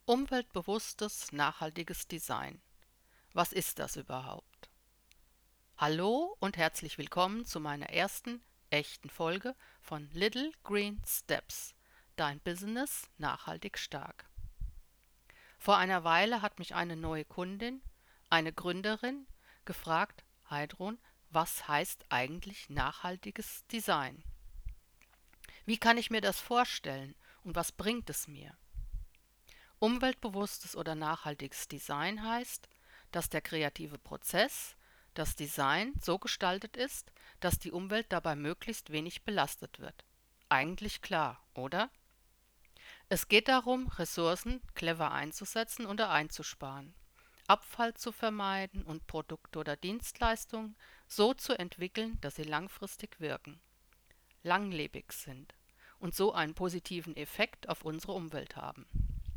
Umweltbewusstes, nachhaltiges Design. Was ist das überhaupt? Hallo und herzlich willkommen zu meiner ersten echten Folge von Little Green Steps. Dein Business nachhaltig stark. Vor einer Weile hat mich eine neue Kundin, eine Gründerin, gefragt: Heidrun, was heißt eigentlich nachhaltiges Design? Wie kann ich mir das vorstellen und was bringt es mir? Umweltbewusstes oder nachhaltiges Design heißt, dass der kreative Prozess, das Design so gestaltet ist, dass die Umwelt dabei möglichst wenig belastet wird. Eigentlich klar, oder? Es geht darum, Ressourcen clever einzusetzen oder einzusparen, Abfall zu vermeiden und Produkte oder Dienstleistungen so zu entwickeln, dass sie langfristig wirken, langlebig sind und so einen positiven Effekt auf unsere Umwelt haben.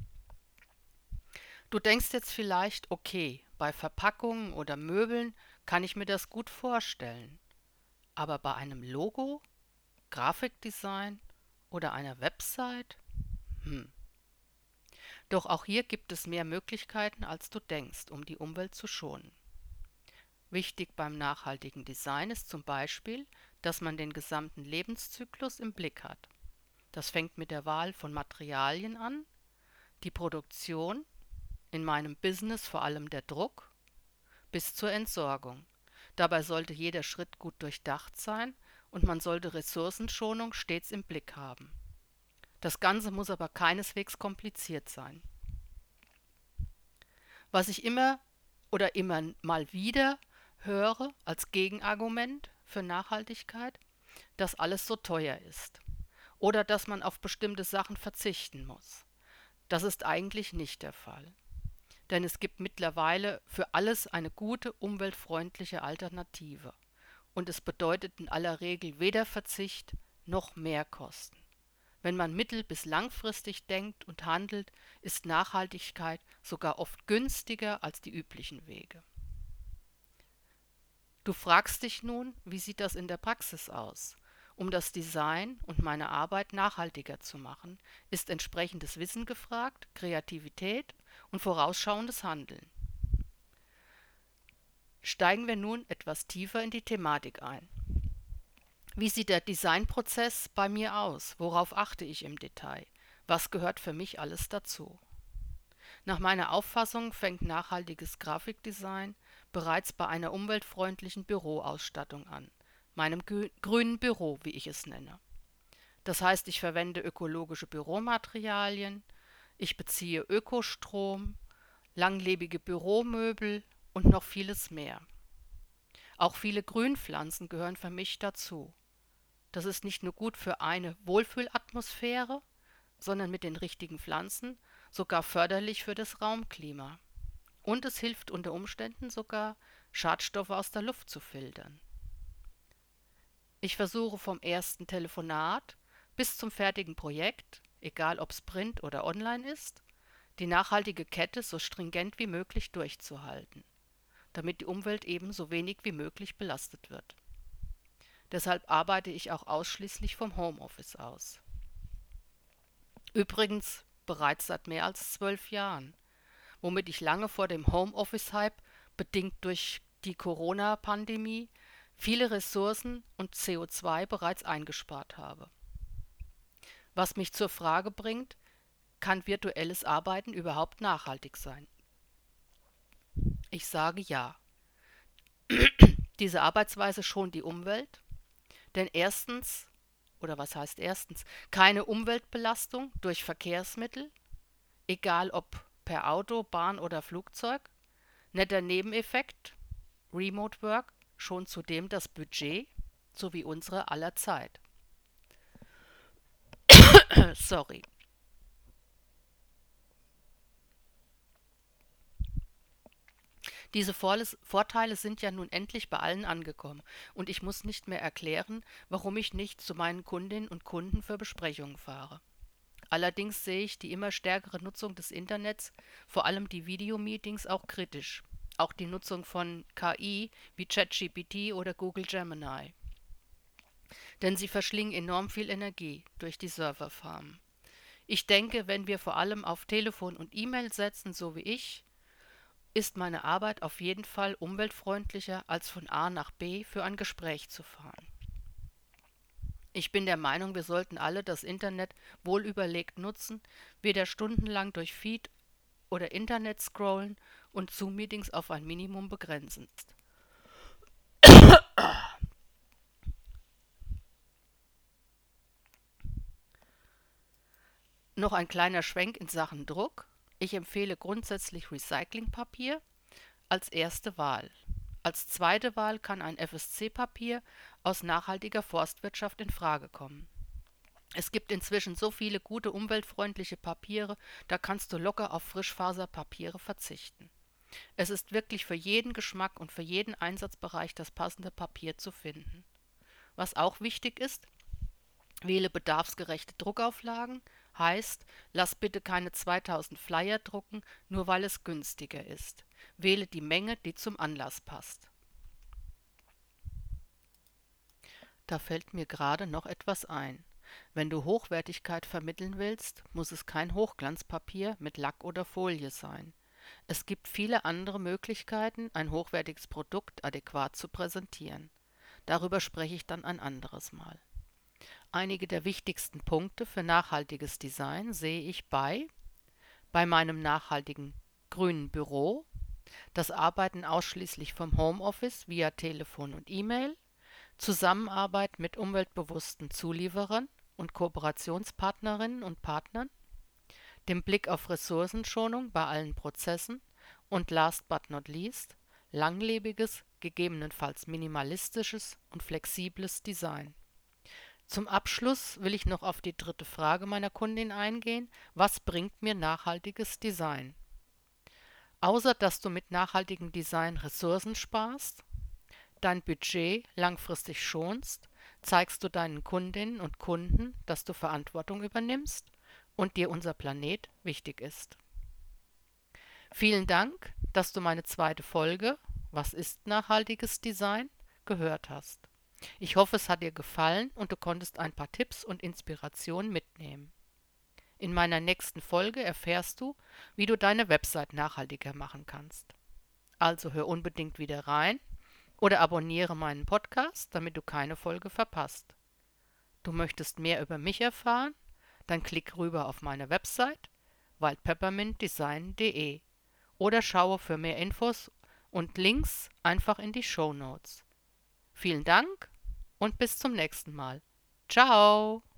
Du denkst jetzt vielleicht, okay, bei Verpackungen oder Möbeln kann ich mir das gut vorstellen, aber bei einem Logo, Grafikdesign oder einer Website? Hm. Doch auch hier gibt es mehr Möglichkeiten, als du denkst, um die Umwelt zu schonen. Wichtig beim nachhaltigen Design ist zum Beispiel, dass man den gesamten Lebenszyklus im Blick hat. Das fängt mit der Wahl von Materialien an, die Produktion, in meinem Business vor allem der Druck, bis zur Entsorgung. Dabei sollte jeder Schritt gut durchdacht sein und man sollte Ressourcenschonung stets im Blick haben. Das Ganze muss aber keineswegs kompliziert sein. Was ich immer mal wieder höre als Gegenargument für Nachhaltigkeit, dass alles so teuer ist oder dass man auf bestimmte Sachen verzichten muss. Das ist eigentlich nicht der Fall. Denn es gibt mittlerweile für alles eine gute, umweltfreundliche Alternative. Und es bedeutet in aller Regel weder Verzicht noch Mehrkosten. Wenn man mittel- bis langfristig denkt und handelt, ist Nachhaltigkeit sogar oft günstiger als die üblichen Wege. Du fragst dich nun, wie sieht das in der Praxis aus? Um das Design und meine Arbeit nachhaltiger zu machen, ist entsprechendes Wissen gefragt, Kreativität und vorausschauendes Handeln. Steigen wir nun etwas tiefer in die Thematik ein. Wie sieht der Designprozess bei mir aus? Worauf achte ich im Detail? Was gehört für mich alles dazu? Nach meiner Auffassung fängt nachhaltiges Grafikdesign bereits bei einer umweltfreundlichen Büroausstattung an, meinem grünen Büro, wie ich es nenne. Das heißt, ich verwende ökologische Büromaterialien, ich beziehe Ökostrom, langlebige Büromöbel und noch vieles mehr. Auch viele Grünpflanzen gehören für mich dazu. Das ist nicht nur gut für eine Wohlfühlatmosphäre, sondern mit den richtigen Pflanzen sogar förderlich für das Raumklima. Und es hilft unter Umständen sogar, Schadstoffe aus der Luft zu filtern. Ich versuche vom ersten Telefonat bis zum fertigen Projekt, egal ob es print oder online ist, die nachhaltige Kette so stringent wie möglich durchzuhalten, damit die Umwelt eben so wenig wie möglich belastet wird. Deshalb arbeite ich auch ausschließlich vom Homeoffice aus. Übrigens bereits seit mehr als 12 Jahren, womit ich lange vor dem Homeoffice-Hype, bedingt durch die Corona-Pandemie, viele Ressourcen und CO2 bereits eingespart habe. Was mich zur Frage bringt, kann virtuelles Arbeiten überhaupt nachhaltig sein? Ich sage ja. Diese Arbeitsweise schont die Umwelt, denn was heißt erstens, keine Umweltbelastung durch Verkehrsmittel, egal ob per Auto, Bahn oder Flugzeug. Netter Nebeneffekt, Remote Work schont zudem das Budget sowie unsere aller Zeit. Sorry. Diese Vorteile sind ja nun endlich bei allen angekommen und ich muss nicht mehr erklären, warum ich nicht zu meinen Kundinnen und Kunden für Besprechungen fahre. Allerdings sehe ich die immer stärkere Nutzung des Internets, vor allem die Videomeetings, auch kritisch. Auch die Nutzung von KI wie ChatGPT oder Google Gemini. Denn sie verschlingen enorm viel Energie durch die Serverfarmen. Ich denke, wenn wir vor allem auf Telefon und E-Mail setzen, so wie ich, ist meine Arbeit auf jeden Fall umweltfreundlicher, als von A nach B für ein Gespräch zu fahren. Ich bin der Meinung, wir sollten alle das Internet wohl überlegt nutzen, weder stundenlang durch Feed oder Internet scrollen und Zoom-Meetings auf ein Minimum begrenzen. Noch ein kleiner Schwenk in Sachen Druck. Ich empfehle grundsätzlich Recyclingpapier als erste Wahl. Als zweite Wahl kann ein FSC-Papier aus nachhaltiger Forstwirtschaft in Frage kommen. Es gibt inzwischen so viele gute umweltfreundliche Papiere, da kannst du locker auf Frischfaserpapiere verzichten. Es ist wirklich für jeden Geschmack und für jeden Einsatzbereich das passende Papier zu finden. Was auch wichtig ist, wähle bedarfsgerechte Druckauflagen, heißt, lass bitte keine 2000 Flyer drucken, nur weil es günstiger ist. Wähle die Menge, die zum Anlass passt. Da fällt mir gerade noch etwas ein. Wenn du Hochwertigkeit vermitteln willst, muss es kein Hochglanzpapier mit Lack oder Folie sein. Es gibt viele andere Möglichkeiten, ein hochwertiges Produkt adäquat zu präsentieren. Darüber spreche ich dann ein anderes Mal. Einige der wichtigsten Punkte für nachhaltiges Design sehe ich bei meinem nachhaltigen grünen Büro, das Arbeiten ausschließlich vom Homeoffice via Telefon und E-Mail, Zusammenarbeit mit umweltbewussten Zulieferern und Kooperationspartnerinnen und Partnern, dem Blick auf Ressourcenschonung bei allen Prozessen und last but not least, langlebiges, gegebenenfalls minimalistisches und flexibles Design. Zum Abschluss will ich noch auf die dritte Frage meiner Kundin eingehen: Was bringt mir nachhaltiges Design? Außer dass du mit nachhaltigem Design Ressourcen sparst, dein Budget langfristig schonst, zeigst du deinen Kundinnen und Kunden, dass du Verantwortung übernimmst und dir unser Planet wichtig ist. Vielen Dank, dass du meine zweite Folge „Was ist nachhaltiges Design?" gehört hast. Ich hoffe, es hat dir gefallen und du konntest ein paar Tipps und Inspirationen mitnehmen. In meiner nächsten Folge erfährst du, wie du deine Website nachhaltiger machen kannst. Also hör unbedingt wieder rein oder abonniere meinen Podcast, damit du keine Folge verpasst. Du möchtest mehr über mich erfahren? Dann klick rüber auf meine Website wildpeppermintdesign.de oder schaue für mehr Infos und Links einfach in die Shownotes. Vielen Dank und bis zum nächsten Mal. Ciao!